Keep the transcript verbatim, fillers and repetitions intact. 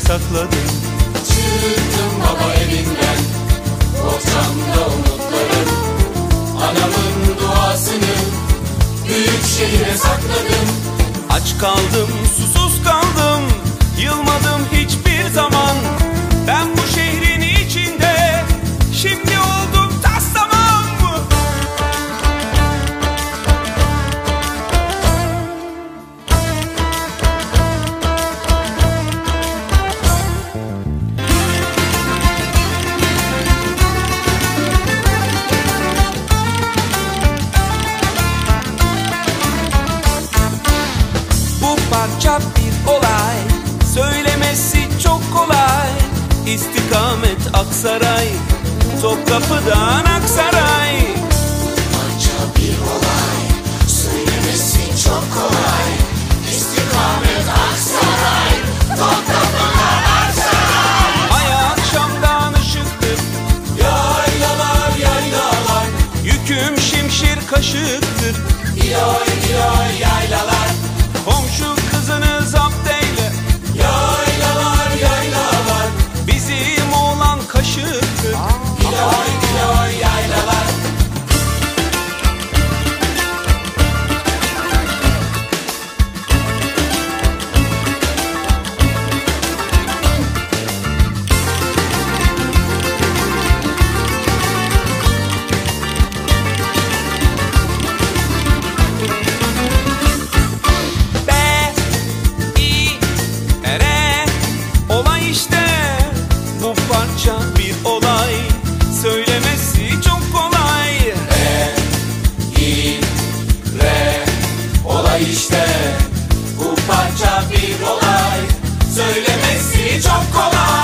sakladım. Çıktım baba evinden, bohçamda umutlarım. Anamın duasını büyük şehire sakladım. Aç kaldım, susuz kaldım, yılmadım hiçbir zaman. Ben bu şehrin içinde, şimdi oldum tas tamam. Bu parça bir olay, söylemesi çok kolay. İstikamet Aksaray, Topkapı'dan Aksaray. Parça bir olay, söylemesi çok kolay. İstikamet Aksaray, Topkapı'dan Aksaray. Ay akşamdan ışıktır, Yaylalar yaylalar, yüküm şimşir kaşıktır. yoy yoy yaylalar. Komşu kızını zapt eyle, Yaylalar yaylalar, bizim oğlan kaşıktır. yoy yoy yaylalar. B, İ, R, olay işte. Bu parça bir olay, söylemesi çok kolay. İ, re, olay işte. Bu parça bir olay, söylemesi çok kolay.